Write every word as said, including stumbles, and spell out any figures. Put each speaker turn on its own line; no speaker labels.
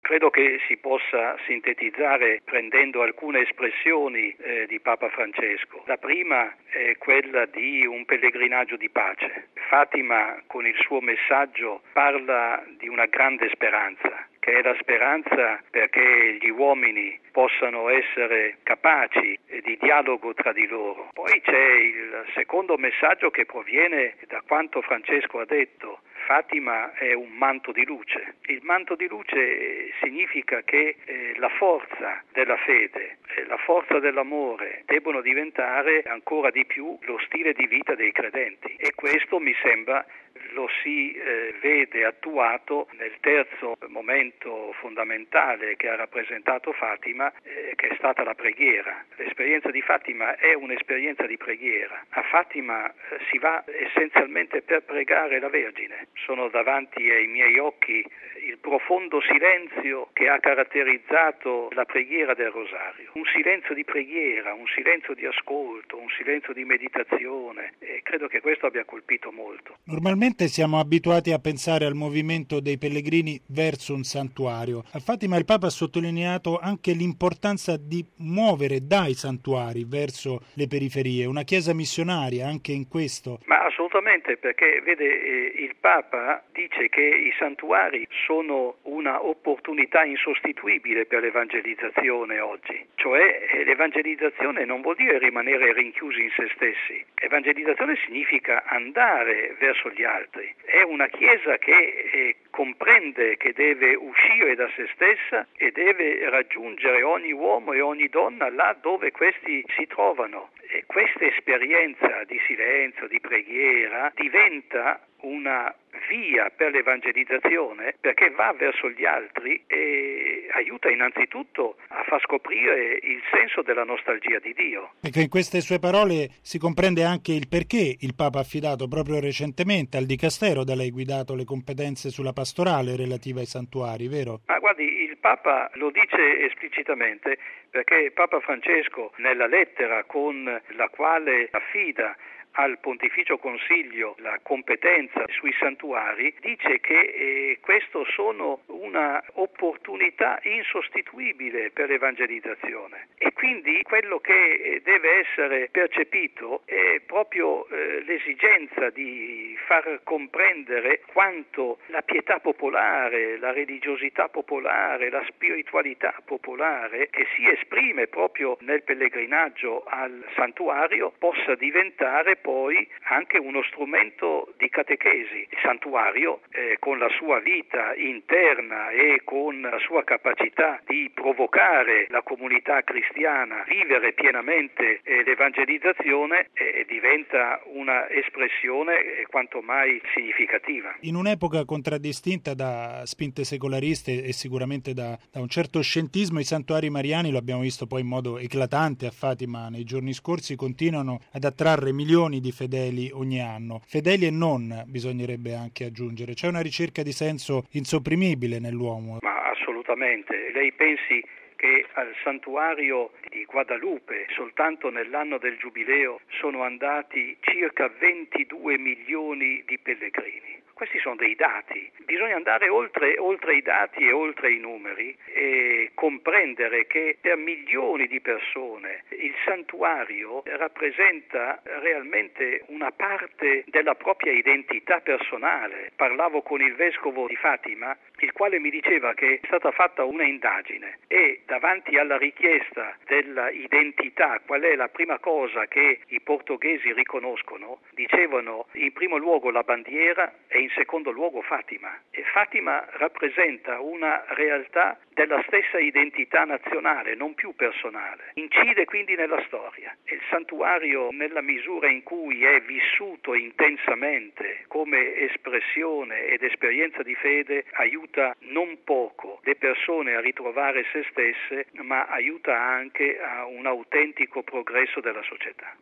Credo che si possa sintetizzare prendendo alcune espressioni eh, di Papa Francesco. La prima è quella di un pellegrinaggio di pace. Fatima, con il suo messaggio, parla di una grande speranza, che è la speranza perché gli uomini possano essere capaci di dialogo tra di loro. Poi c'è il secondo messaggio che proviene da quanto Francesco ha detto. Fatima è un manto di luce. Il manto di luce significa che eh, la forza della fede, eh, la forza dell'amore debbono diventare ancora di più lo stile di vita dei credenti, e questo mi sembra lo si eh, vede attuato nel terzo momento fondamentale che ha rappresentato Fatima, eh, che è stata la preghiera. L'esperienza di Fatima è un'esperienza di preghiera. A Fatima eh, si va essenzialmente per pregare la Vergine. Sono davanti ai miei occhi il profondo silenzio che ha caratterizzato la preghiera del Rosario. Un silenzio di preghiera, un silenzio di ascolto, un silenzio di meditazione, e credo che questo abbia colpito molto.
Normalmente siamo abituati a pensare al movimento dei pellegrini verso un santuario. A Fatima il Papa ha sottolineato anche l'importanza di muovere dai santuari verso le periferie, una chiesa missionaria anche in questo.
Ma assolutamente, perché vede, eh, il Papa dice che i santuari sono una opportunità insostituibile per l'evangelizzazione oggi. Cioè eh, l'evangelizzazione non vuol dire rimanere rinchiusi in se stessi. Evangelizzazione significa andare verso gli altri. È una chiesa che eh, comprende che deve uscire da se stessa e deve raggiungere ogni uomo e ogni donna là dove questi si trovano. E questa esperienza di silenzio, di preghiera, diventa una via per l'evangelizzazione, perché va verso gli altri e aiuta innanzitutto a far scoprire il senso della nostalgia di Dio.
Ecco, in queste sue parole si comprende anche il perché il Papa ha affidato proprio recentemente al Dicastero da lei guidato le competenze sulla pastorale relativa ai santuari, vero?
Ma guardi, il Papa lo dice esplicitamente, perché Papa Francesco, nella lettera con la quale affida al Pontificio Consiglio la competenza sui santuari, dice che eh, questo sono una opportunità insostituibile per l'evangelizzazione, e quindi quello che eh, deve essere percepito è proprio eh, l'esigenza di far comprendere quanto la pietà popolare, la religiosità popolare, la spiritualità popolare che si esprime proprio nel pellegrinaggio al santuario possa diventare poi anche uno strumento di catechesi. Il santuario, eh, con la sua vita interna e con la sua capacità di provocare la comunità cristiana a vivere pienamente eh, l'evangelizzazione, eh, diventa una espressione eh, quanto mai significativa.
In un'epoca contraddistinta da spinte secolariste e sicuramente da, da un certo scientismo, i santuari mariani, lo abbiamo visto poi in modo eclatante a Fatima nei giorni scorsi, continuano ad attrarre milioni di fedeli ogni anno. Fedeli e non, bisognerebbe anche aggiungere. C'è una ricerca di senso insopprimibile nell'uomo.
Ma assolutamente. Lei pensi che al santuario di Guadalupe soltanto nell'anno del Giubileo sono andati circa ventidue milioni di pellegrini. Questi sono dei dati, bisogna andare oltre, oltre i dati e oltre i numeri e comprendere che per milioni di persone il santuario rappresenta realmente una parte della propria identità personale. Parlavo con il vescovo di Fatima, il quale mi diceva che è stata fatta una indagine e davanti alla richiesta della identità, qual è la prima cosa che i portoghesi riconoscono, dicevano in primo luogo la bandiera e in secondo luogo Fatima. E Fatima rappresenta una realtà della stessa identità nazionale, non più personale. Incide quindi nella storia. E il santuario, nella misura in cui è vissuto intensamente come espressione ed esperienza di fede, aiuta non poco le persone a ritrovare se stesse, ma aiuta anche a un autentico progresso della società.